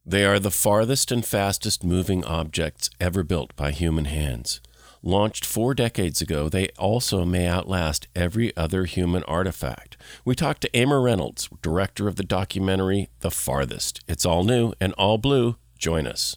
They are the farthest and fastest moving objects ever built by human hands. Launched 4 decades ago, they also may outlast every other human artifact. We talked to Amer Reynolds, director of the documentary The Farthest. It's all new and all blue. Join us.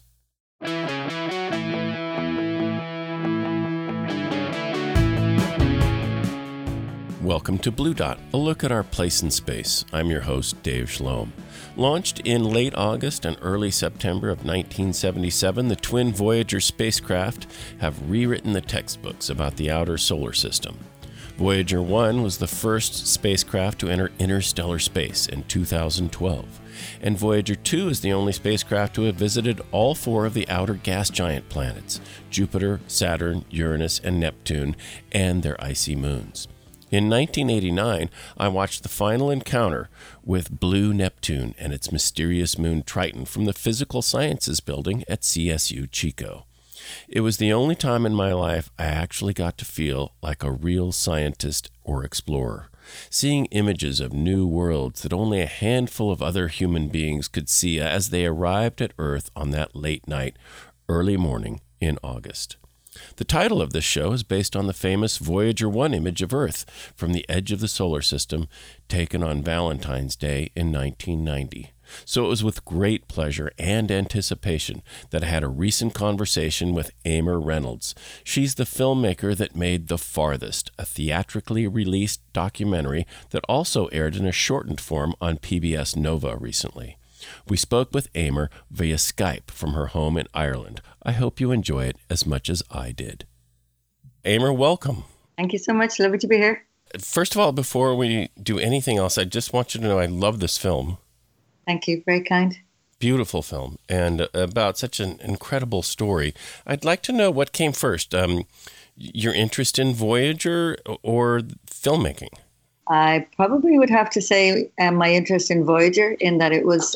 Welcome to Blue Dot, a look at our place in space. I'm your host, Dave Schlom. Launched in late August and early September of 1977, the twin Voyager spacecraft have rewritten the textbooks about the outer solar system. Voyager 1 was the first spacecraft to enter interstellar space in 2012, and Voyager 2 is the only spacecraft to have visited all 4 of the outer gas giant planets, Jupiter, Saturn, Uranus, and Neptune, and their icy moons. In 1989, I watched the final encounter with Blue Neptune and its mysterious moon Triton from the Physical Sciences building at CSU Chico. It was the only time in my life I actually got to feel like a real scientist or explorer, seeing images of new worlds that only a handful of other human beings could see as they arrived at Earth on that late night, early morning in August. The title of this show is based on the famous Voyager 1 image of Earth from the edge of the solar system taken on Valentine's Day in 1990. So it was with great pleasure and anticipation that I had a recent conversation with Amer Reynolds. She's the filmmaker that made The Farthest, a theatrically released documentary that also aired in a shortened form on PBS Nova recently. We spoke with Amer via Skype from her home in Ireland. I hope you enjoy it as much as I did. Amer, welcome. Thank you so much. Lovely to be here. First of all, before we do anything else, I just want you to know I love this film. Thank you. Very kind. Beautiful film, and about such an incredible story. I'd like to know what came first, your interest in Voyager or filmmaking? I probably would have to say my interest in Voyager, in that it was,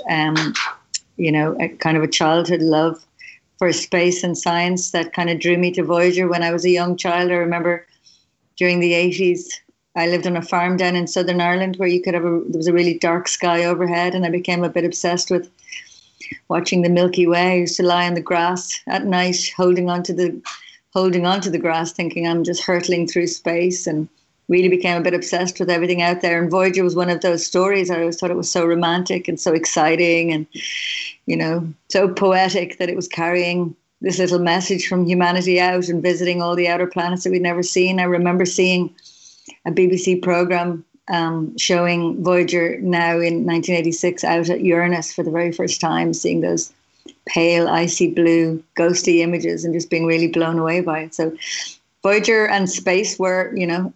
a kind of a childhood love for space and science that kind of drew me to Voyager when I was a young child. I remember during the 80s, I lived on a farm down in Southern Ireland where there was a really dark sky overhead, and I became a bit obsessed with watching the Milky Way. I used to lie on the grass at night, holding onto the grass, thinking I'm just hurtling through space, and really became a bit obsessed with everything out there. And Voyager was one of those stories. I always thought it was so romantic and so exciting and, so poetic that it was carrying this little message from humanity out and visiting all the outer planets that we'd never seen. I remember seeing a BBC program showing Voyager now in 1986 out at Uranus for the very first time, seeing those pale, icy blue, ghostly images and just being really blown away by it. So Voyager and space were,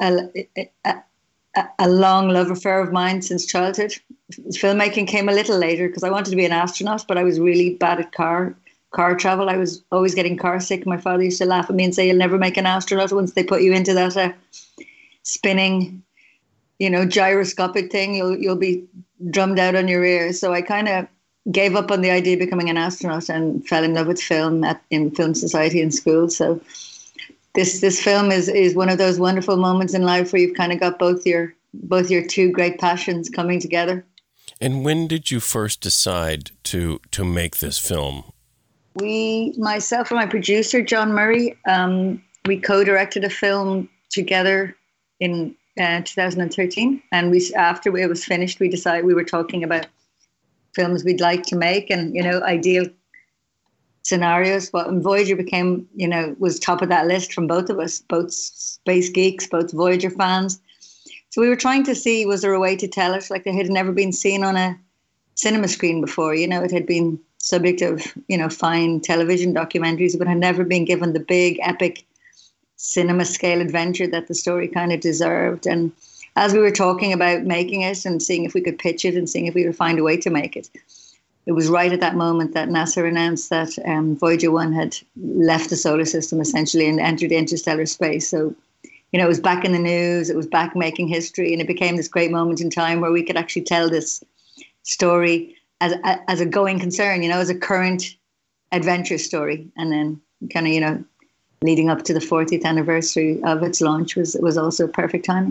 a long love affair of mine since childhood. Filmmaking came a little later because I wanted to be an astronaut, but I was really bad at car travel. I was always getting car sick. My father used to laugh at me and say, "You'll never make an astronaut once they put you into that spinning, gyroscopic thing. You'll be drummed out on your ears." So I kind of gave up on the idea of becoming an astronaut and fell in love with film in film society in school. So This film is one of those wonderful moments in life where you've kind of got both your two great passions coming together. And when did you first decide to make this film? Myself and my producer, John Murray, we co-directed a film together in 2013. And after it was finished, we decided we were talking about films we'd like to make and, ideal scenarios. But Voyager became, was top of that list from both of us, both space geeks, both Voyager fans. So we were trying to see, was there a way to tell it? Like, it had never been seen on a cinema screen before. It had been subject of, fine television documentaries, but had never been given the big, epic cinema scale adventure that the story kind of deserved. And as we were talking about making it and seeing if we could pitch it and seeing if we could find a way to make it, it was right at that moment that NASA announced that Voyager 1 had left the solar system essentially and entered interstellar space. So, it was back in the news, it was back making history, and it became this great moment in time where we could actually tell this story as a going concern, as a current adventure story. And then kind of, leading up to the 40th anniversary of its launch was also perfect timing.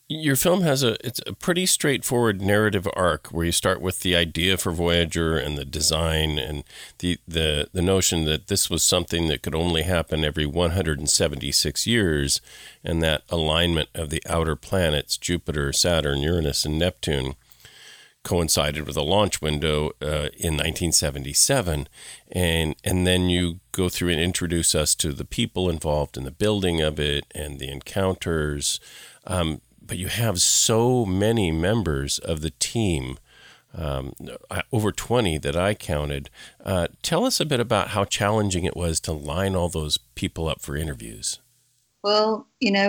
Your film has it's a pretty straightforward narrative arc where you start with the idea for Voyager and the design and the notion that this was something that could only happen every 176 years, and that alignment of the outer planets, Jupiter, Saturn, Uranus, and Neptune, coincided with a launch window in 1977, and then you go through and introduce us to the people involved in the building of it and the encounters. But you have so many members of the team, over 20 that I counted. Tell us a bit about how challenging it was to line all those people up for interviews. Well,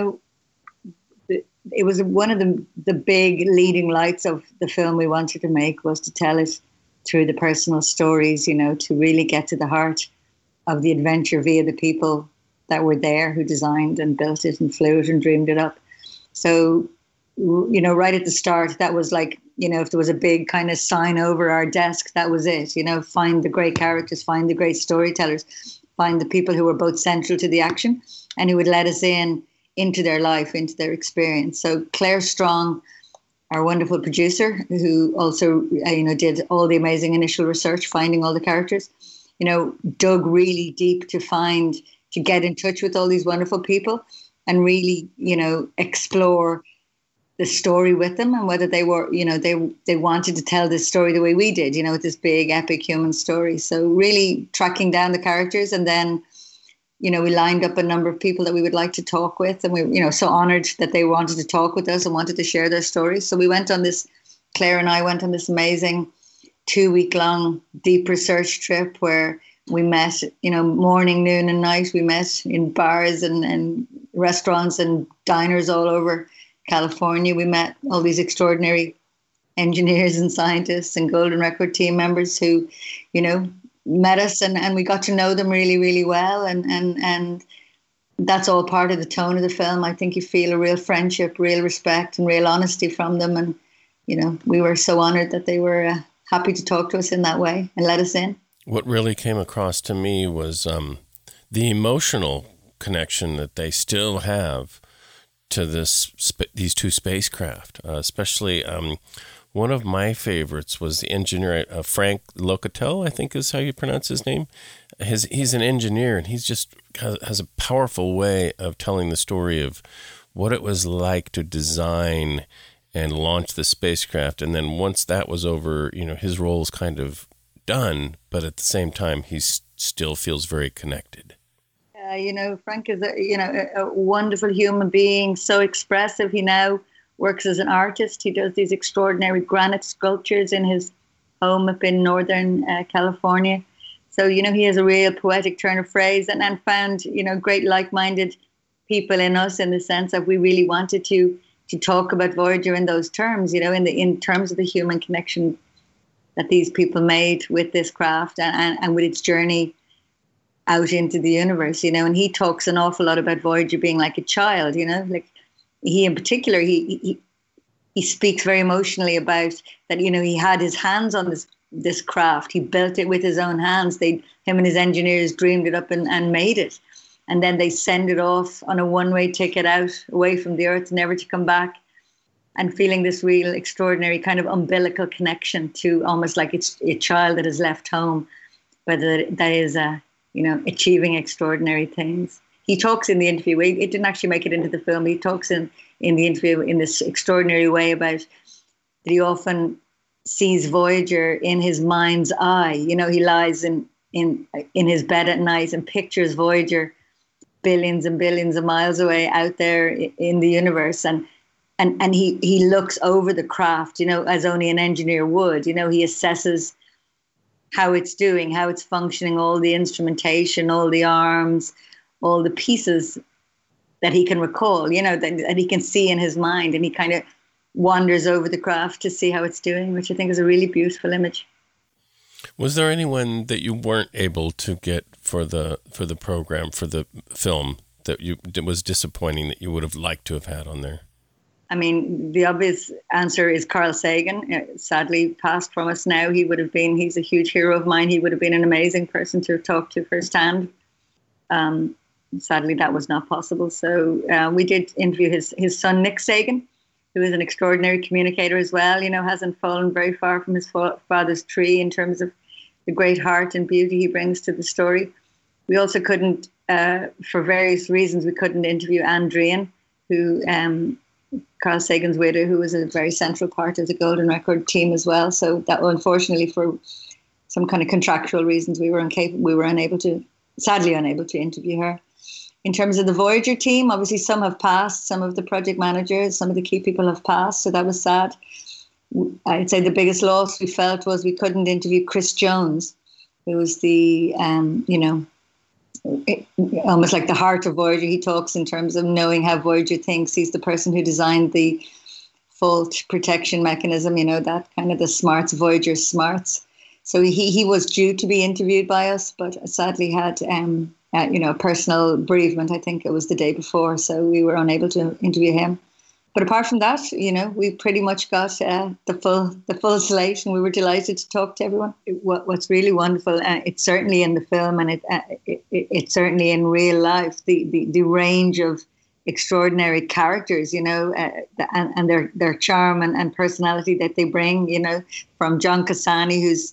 it was one of the big leading lights of the film we wanted to make, was to tell it through the personal stories, to really get to the heart of the adventure via the people that were there, who designed and built it and flew it and dreamed it up. So, right at the start, that was like, if there was a big kind of sign over our desk, that was it. Find the great characters, find the great storytellers, find the people who were both central to the action and who would let us into their life, into their experience. So Claire Strong, our wonderful producer, who also, did all the amazing initial research, finding all the characters, dug really deep to get in touch with all these wonderful people and really, explore the story with them, and whether they were, they wanted to tell this story the way we did, with this big epic human story. So really tracking down the characters, and then, we lined up a number of people that we would like to talk with, and we, so honored that they wanted to talk with us and wanted to share their stories. So we went on this, Claire and I went on this amazing 2-week-long deep research trip where we met, morning, noon and night. We met in bars and restaurants and diners all over California. We met all these extraordinary engineers and scientists and Golden Record team members who, met us, and we got to know them really, really well. And that's all part of the tone of the film. I think you feel a real friendship, real respect and real honesty from them. And, we were so honored that they were happy to talk to us in that way and let us in. What really came across to me was the emotional connection that they still have to these two spacecraft. Especially one of my favorites was the engineer, Frank Locatel, I think is how you pronounce his name. He's an engineer, and he's just has a powerful way of telling the story of what it was like to design and launch the spacecraft. And then once that was over, his role is kind of done, but at the same time, he still feels very connected. Frank is a wonderful human being, so expressive. He now works as an artist. He does these extraordinary granite sculptures in his home up in Northern California. So, he has a real poetic turn of phrase, and found, great like-minded people in us, in the sense that we really wanted to talk about Voyager in those terms, in terms of the human connection that these people made with this craft and with its journey out into the universe, and he talks an awful lot about Voyager being like a child, like he in particular, he speaks very emotionally about that, he had his hands on this craft. He built it with his own hands. Him and his engineers dreamed it up and made it. And then they send it off on a one-way ticket out, away from the Earth, never to come back. And feeling this real extraordinary kind of umbilical connection to almost like it's a child that has left home, whether that is achieving extraordinary things. He talks in the interview, it didn't actually make it into the film, he talks in the interview in this extraordinary way about that he often sees Voyager in his mind's eye. He lies in his bed at night and pictures Voyager billions and billions of miles away out there in the universe. And he looks over the craft, as only an engineer would. He assesses how it's doing, how it's functioning, all the instrumentation, all the arms, all the pieces that he can recall, that he can see in his mind. And he kind of wanders over the craft to see how it's doing, which I think is a really beautiful image. Was there anyone that you weren't able to get for the program, for the film, that was disappointing, that you would have liked to have had on there? I mean, the obvious answer is Carl Sagan, sadly passed from us now. He's a huge hero of mine. He would have been an amazing person to talk to firsthand. Sadly, that was not possible. So we did interview his son, Nick Sagan, who is an extraordinary communicator as well, hasn't fallen very far from his father's tree in terms of the great heart and beauty he brings to the story. We also couldn't, for various reasons, we couldn't interview Anne Druyan, who Carl Sagan's widow, who was a very central part of the Golden Record team as well. So that, unfortunately, for some kind of contractual reasons, we were sadly unable to interview her. In terms of the Voyager team, obviously some have passed, some of the project managers, some of the key people have passed, so that was sad. I'd say the biggest loss we felt was we couldn't interview Chris Jones, who was the, almost like the heart of Voyager. He talks in terms of knowing how Voyager thinks. He's the person who designed the fault protection mechanism, that kind of the smarts, Voyager smarts. So he was due to be interviewed by us, but sadly had a personal bereavement. I think it was the day before, so we were unable to interview him. But apart from that, we pretty much got the full slate, and we were delighted to talk to everyone. What's really wonderful, it's certainly in the film, and it's certainly in real life, the range of extraordinary characters, and their charm and personality that they bring, from John Cassani, who's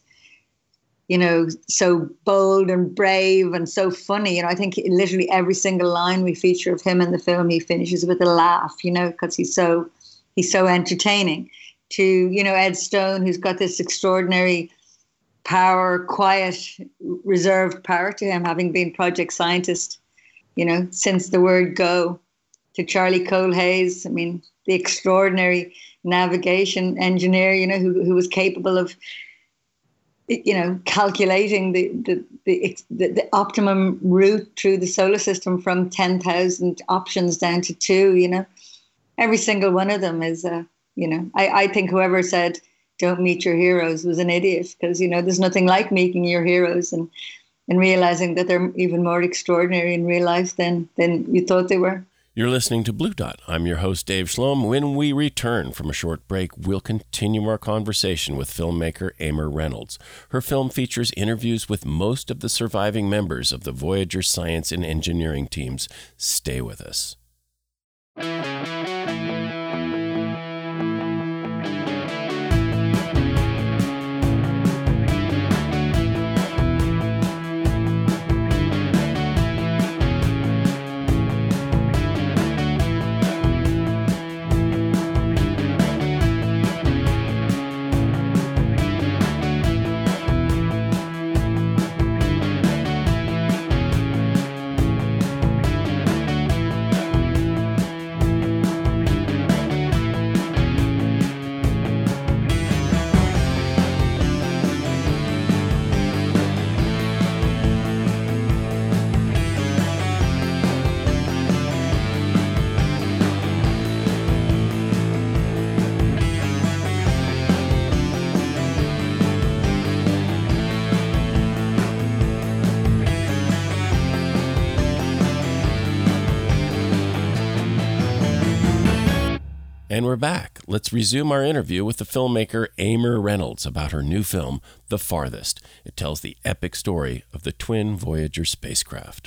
so bold and brave and so funny. I think literally every single line we feature of him in the film, he finishes with a laugh, because he's so entertaining. To, Ed Stone, who's got this extraordinary power, quiet, reserved power to him, having been project scientist, since the word go. To Charlie Cole Hayes, the extraordinary navigation engineer, who was capable of calculating the optimum route through the solar system from 10,000 options down to 2. Every single one of them is, I think whoever said don't meet your heroes was an idiot, because, there's nothing like meeting your heroes and realizing that they're even more extraordinary in real life than you thought they were. You're listening to Blue Dot. I'm your host, Dave Shlom. When we return from a short break, we'll continue our conversation with filmmaker Aimer Reynolds. Her film features interviews with most of the surviving members of the Voyager science and engineering teams. Stay with us. And we're back. Let's resume our interview with the filmmaker Aimer Reynolds about her new film, The Farthest. It tells the epic story of the twin Voyager spacecraft.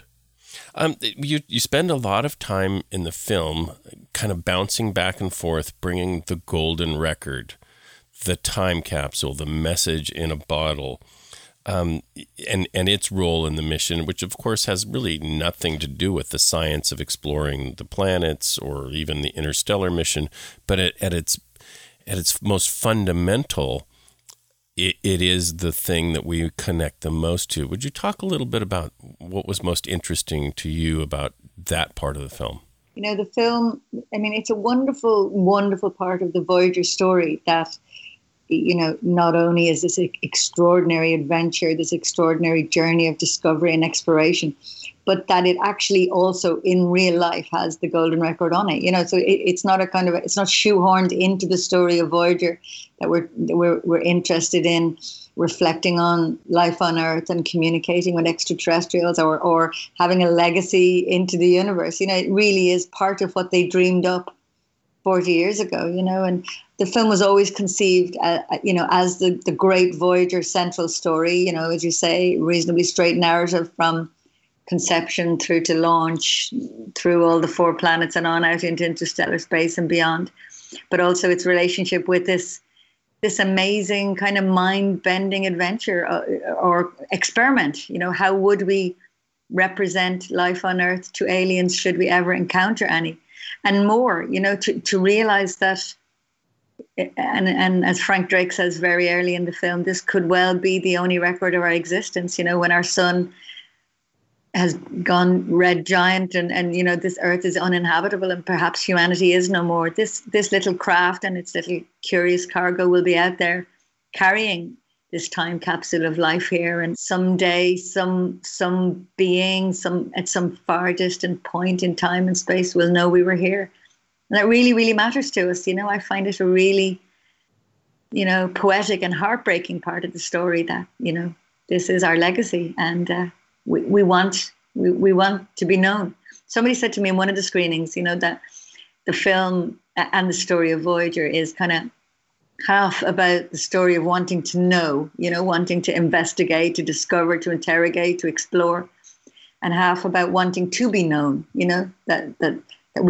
You spend a lot of time in the film kind of bouncing back and forth, bringing the golden record, the time capsule, the message in a bottle, and its role in the mission, which of course has really nothing to do with the science of exploring the planets or even the interstellar mission, but at its most fundamental, it is the thing that we connect the most to. Would you talk a little bit about what was most interesting to you about that part of the film? The film, it's a wonderful, wonderful part of the Voyager story that, not only is this extraordinary adventure, this extraordinary journey of discovery and exploration, but that it actually also in real life has the golden record on it. So it's not it's not shoehorned into the story of Voyager, that we're interested in reflecting on life on Earth and communicating with extraterrestrials or having a legacy into the universe. It really is part of what they dreamed up 40 years ago, and the film was always conceived, as the great Voyager central story, as you say, reasonably straight narrative from conception through to launch, through all the 4 planets and on out into interstellar space and beyond. but also its relationship with this amazing kind of mind-bending adventure or experiment. You know, how would we represent life on Earth to aliens should we ever encounter any? And more, you know, to realize that, and as Frank Drake says very early in the film, this could well be the only record of our existence. You know, when our sun has gone red giant and you know, this Earth is uninhabitable and perhaps humanity is no more, this little craft and its little curious cargo will be out there carrying this time capsule of life here, and someday some being at some far distant point in time and space will know we were here. And that really, really matters to us. You know, I find it a really, you know, poetic and heartbreaking part of the story that, you know, this is our legacy, and we want to be known. Somebody said to me in one of the screenings, you know, that the film and the story of Voyager is kind of half about the story of wanting to know, you know, wanting to investigate, to discover, to interrogate, to explore, and half about wanting to be known, you know, that we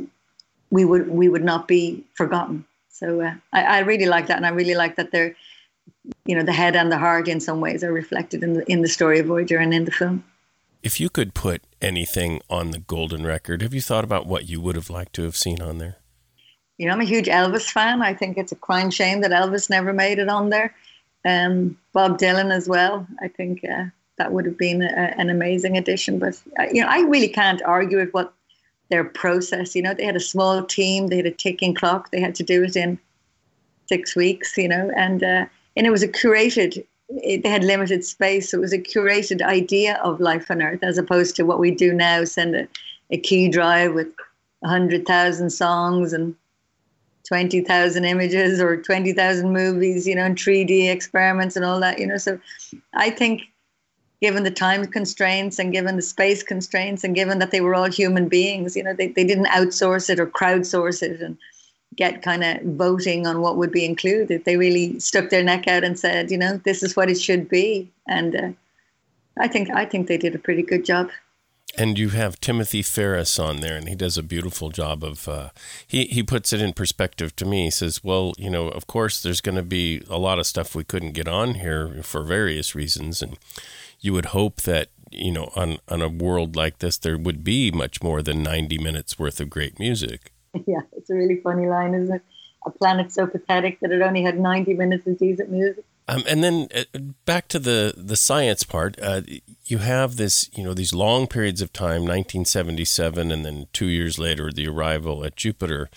would not be forgotten. So I really like that, and I really like that they're, you know, the head and the heart in some ways are reflected in the story of Voyager and in the film. If you could put anything on the golden record, have you thought about what you would have liked to have seen on there? You know, I'm a huge Elvis fan. I think it's a crying shame that Elvis never made it on there. Bob Dylan as well. I think that would have been an amazing addition. But, you know, I really can't argue with what their process, you know, they had a small team, they had a ticking clock, they had to do it in 6 weeks, you know, and it was a curated, they had limited space. So it was a curated idea of life on Earth, as opposed to what we do now, send a key drive with 100,000 songs and 20,000 images or 20,000 movies, you know, and 3D experiments and all that, you know. So I think given the time constraints and given the space constraints and given that they were all human beings, you know, they didn't outsource it or crowdsource it and get kind of voting on what would be included. They really stuck their neck out and said, you know, this is what it should be. And I think they did a pretty good job. And you have Timothy Ferris on there, and he does a beautiful job of, he puts it in perspective to me. He says, well, you know, of course, there's going to be a lot of stuff we couldn't get on here for various reasons. And you would hope that, you know, on a world like this, there would be much more than 90 minutes worth of great music. Yeah, it's a really funny line, isn't it? A planet so pathetic that it only had 90 minutes of decent music. And then back to the science part, you have this, you know, these long periods of time, 1977, and then 2 years later, the arrival at Jupiter,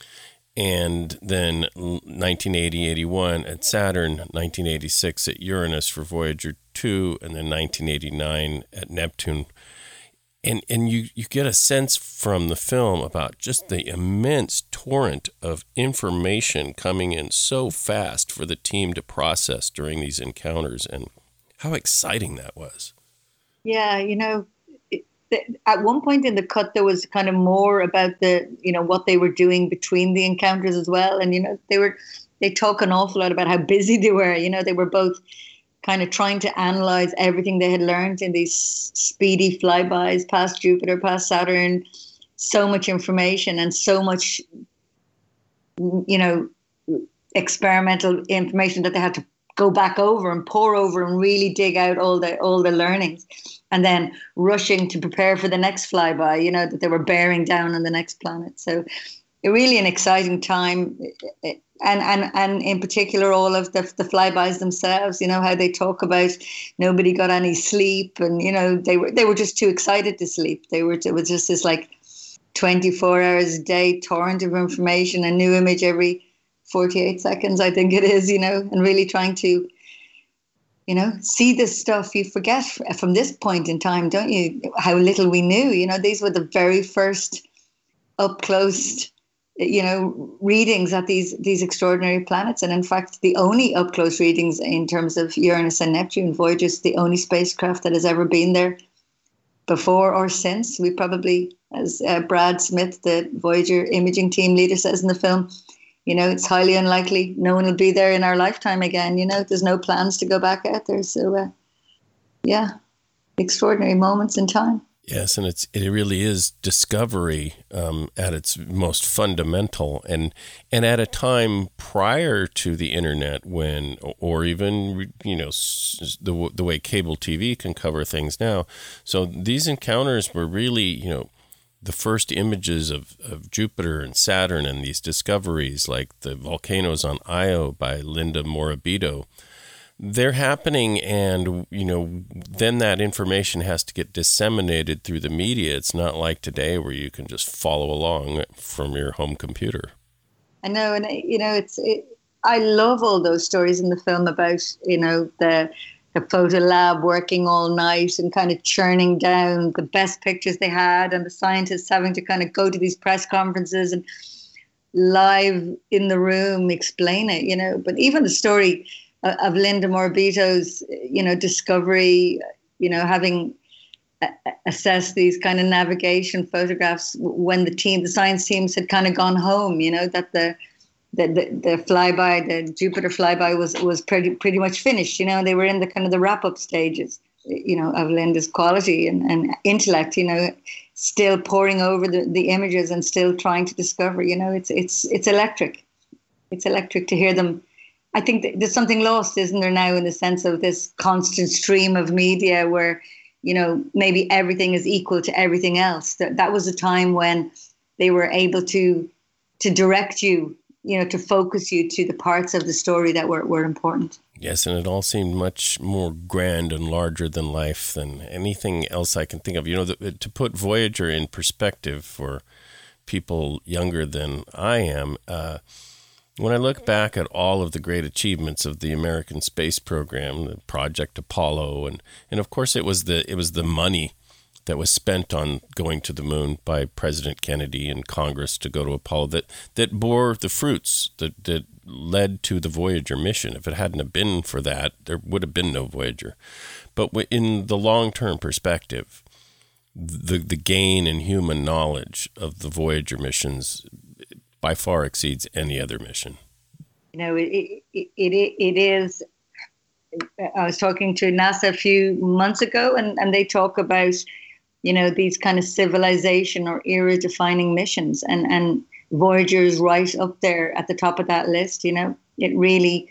and then 1980, 81 at Saturn, 1986 at Uranus for Voyager 2, and then 1989 at Neptune. And you get a sense from the film about just the immense torrent of information coming in so fast for the team to process during these encounters, and how exciting that was. Yeah, you know, at one point in the cut, there was kind of more about the, you know, what they were doing between the encounters as well. And, you know, they talk an awful lot about how busy they were. You know, they were both kind of trying to analyze everything they had learned in these speedy flybys past Jupiter, past Saturn, so much information and so much, you know, experimental information that they had to go back over and pore over and really dig out all the learnings, and then rushing to prepare for the next flyby, you know, that they were bearing down on the next planet. So really an exciting time. And in particular, all of the flybys themselves, you know, how they talk about nobody got any sleep, and, you know, they were just too excited to sleep. It was just this like 24 hours a day torrent of information, a new image every 48 seconds, I think it is, you know, and really trying to, you know, see this stuff. You forget from this point in time, don't you, how little we knew. You know, these were the very first up close, you know, readings at these extraordinary planets. And in fact, the only up close readings in terms of Uranus and Neptune. Voyager is the only spacecraft that has ever been there before or since. We probably, as Brad Smith, the Voyager imaging team leader, says in the film, you know, it's highly unlikely no one will be there in our lifetime again. You know, there's no plans to go back out there. So, yeah, extraordinary moments in time. Yes, and it really is discovery at its most fundamental, and at a time prior to the internet, when, or even the way cable TV can cover things now. So these encounters were really the first images of Jupiter and Saturn, and these discoveries like the volcanoes on Io by Linda Morabito. They're happening, and then that information has to get disseminated through the media. It's not like today where you can just follow along from your home computer. I know, and I love all those stories in the film about the photo lab working all night and kind of churning down the best pictures they had, and the scientists having to kind of go to these press conferences and live in the room explain it. But even the story of Linda Morabito's, discovery, having assessed these kind of navigation photographs when the science teams had kind of gone home, that the flyby, the Jupiter flyby was pretty much finished. They were in the kind of the wrap up stages, of Linda's quality and intellect, still poring over the images and still trying to discover. It's electric. It's electric to hear them. I think there's something lost, isn't there, now, in the sense of this constant stream of media where, maybe everything is equal to everything else. That was a time when they were able to direct you, to focus you to the parts of the story that were important. Yes, and it all seemed much more grand and larger than life than anything else I can think of. To put Voyager in perspective for people younger than I am, when I look back at all of the great achievements of the American space program, the Project Apollo, and of course it was the money that was spent on going to the moon by President Kennedy and Congress to go to Apollo that bore the fruits that led to the Voyager mission. If it hadn't have been for that, there would have been no Voyager. But in the long-term perspective, the gain in human knowledge of the Voyager missions by far exceeds any other mission. It is. I was talking to NASA a few months ago, and they talk about, these kind of civilization or era-defining missions, and Voyager is right up there at the top of that list. It really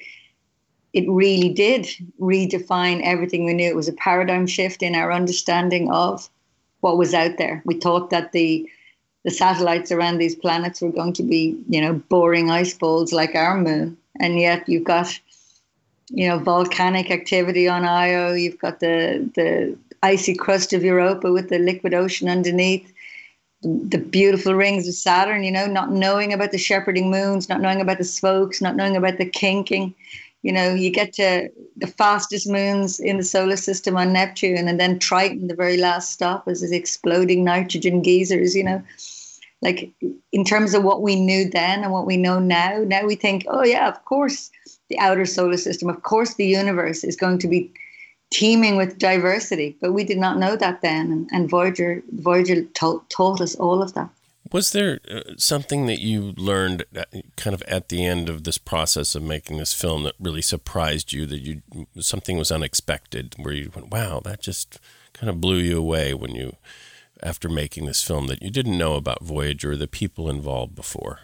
did redefine everything we knew. It was a paradigm shift in our understanding of what was out there. We thought that the satellites around these planets were going to be, boring ice balls like our moon. And yet you've got, volcanic activity on Io. You've got the icy crust of Europa with the liquid ocean underneath. The beautiful rings of Saturn, not knowing about the shepherding moons, not knowing about the spokes, not knowing about the kinking. You get to the fastest moons in the solar system on Neptune, and then Triton, the very last stop, is these exploding nitrogen geysers, Like, in terms of what we knew then and what we know now we think, oh yeah, of course, the outer solar system, of course, the universe is going to be teeming with diversity. But we did not know that then, and Voyager taught us all of that. Was there something that you learned kind of at the end of this process of making this film that really surprised you, that something was unexpected, where you went, wow, that just kind of blew you away after making this film, that you didn't know about Voyager or the people involved before?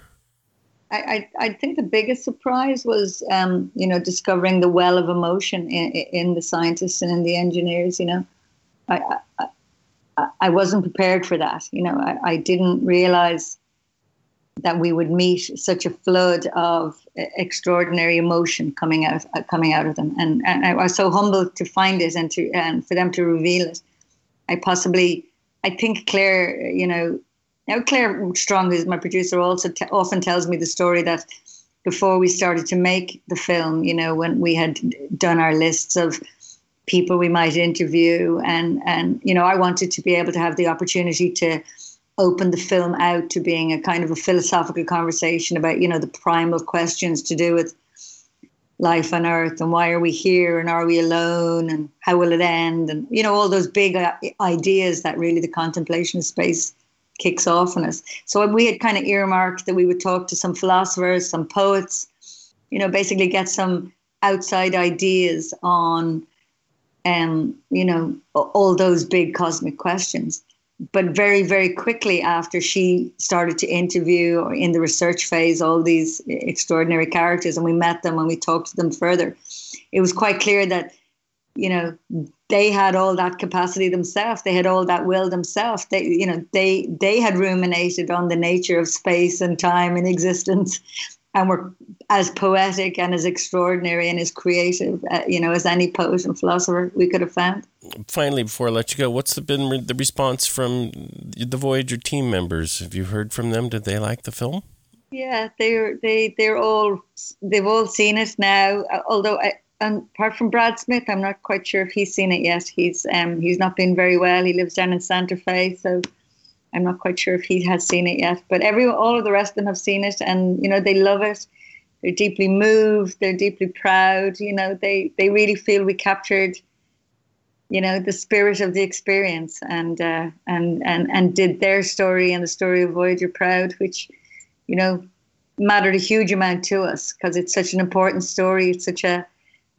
I think the biggest surprise was, discovering the well of emotion in the scientists and in the engineers. I wasn't prepared for that. I didn't realize that we would meet such a flood of extraordinary emotion coming out of them, and I was so humbled to find it and for them to reveal it. I think Claire, now Claire Strong, who's my producer, also often tells me the story that before we started to make the film, when we had done our lists of people we might interview, and I wanted to be able to have the opportunity to open the film out to being a kind of a philosophical conversation about, the primal questions to do with life on Earth, and why are we here, and are we alone, and how will it end, and all those big ideas that really the contemplation of space kicks off on us. So we had kind of earmarked that we would talk to some philosophers, some poets, basically get some outside ideas on all those big cosmic questions. but very, very quickly after she started to interview, or in the research phase, all these extraordinary characters, and we met them and we talked to them further, it was quite clear that, you know, they had all that capacity themselves. They had all that will themselves. They had ruminated on the nature of space and time and existence, and were as poetic and as extraordinary and as creative, as any poet and philosopher we could have found. Finally, before I let you go, what's been the response from the Voyager team members? Have you heard from them? Did they like the film? Yeah, they've all seen it now. Although, apart from Brad Smith, I'm not quite sure if he's seen it yet. He's not been very well. He lives down in Santa Fe, so I'm not quite sure if he has seen it yet. But all of the rest of them have seen it, and they love it. They're deeply moved. They're deeply proud. They really feel we captured, the spirit of the experience, and did their story and the story of Voyager proud, which, mattered a huge amount to us because it's such an important story. It's such a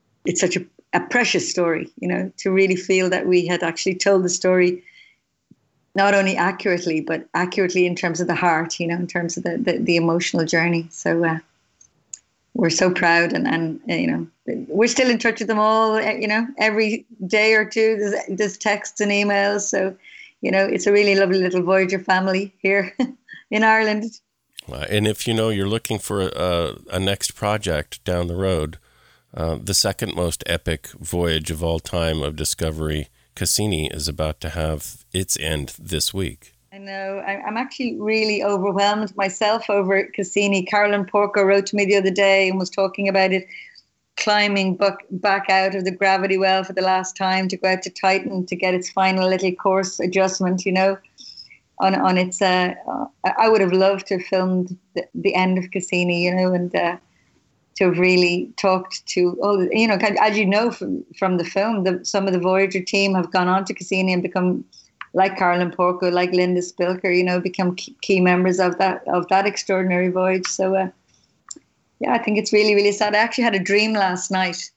precious story, to really feel that we had actually told the story not only accurately, but accurately in terms of the heart, in terms of the emotional journey. So we're so proud, and we're still in touch with them all, every day or two there's texts and emails. So, it's a really lovely little Voyager family here in Ireland. And if you're looking for a next project down the road, the second most epic voyage of all time of discovery, Cassini, is about to have its end this week. I know. I'm actually really overwhelmed myself over Cassini. Carolyn Porco wrote to me the other day and was talking about it, climbing back out of the gravity well for the last time to go out to Titan to get its final little course adjustment, on its... I would have loved to have filmed the end of Cassini, and to have really talked to all, as you know from the film, some of the Voyager team have gone on to Cassini and become, like Carolyn Porco, like Linda Spilker, become key members of that extraordinary voyage. So, I think it's really, really sad. I actually had a dream last night.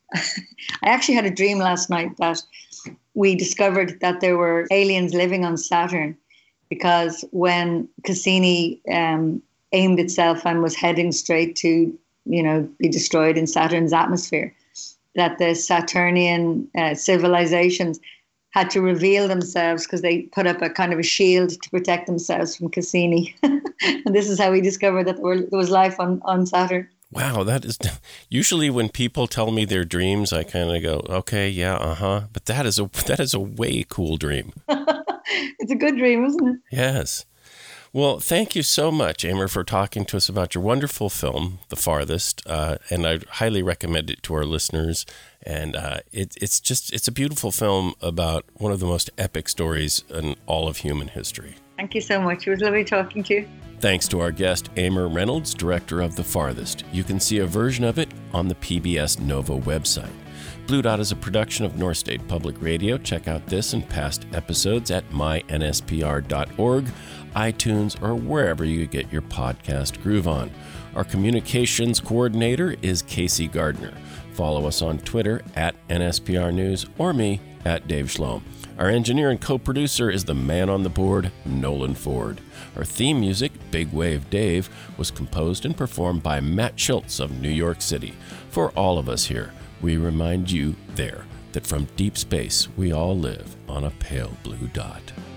That we discovered that there were aliens living on Saturn, because when Cassini aimed itself and was heading straight to, be destroyed in Saturn's atmosphere, that the Saturnian civilizations had to reveal themselves because they put up a kind of a shield to protect themselves from Cassini. And this is how we discovered that there was life on Saturn. Wow, that is... Usually when people tell me their dreams, I kind of go, okay, yeah, uh-huh. But that is a way cool dream. It's a good dream, isn't it? Yes. Well, thank you so much, Eimear, for talking to us about your wonderful film, The Farthest, and I highly recommend it to our listeners. And it's a beautiful film about one of the most epic stories in all of human history. Thank you so much. It was lovely talking to you. Thanks to our guest, Eimear Reynolds, director of The Farthest. You can see a version of it on the PBS Nova website. Blue Dot is a production of North State Public Radio. Check out this and past episodes at mynspr.org, iTunes, or wherever you get your podcast groove on. Our communications coordinator is Casey Gardner. Follow us on Twitter at NSPR News or me at Dave Schloem. Our engineer and co-producer is the man on the board, Nolan Ford. Our theme music, Big Wave Dave, was composed and performed by Matt Schultz of New York City. For all of us here, we remind you there that from deep space we all live on a pale blue dot.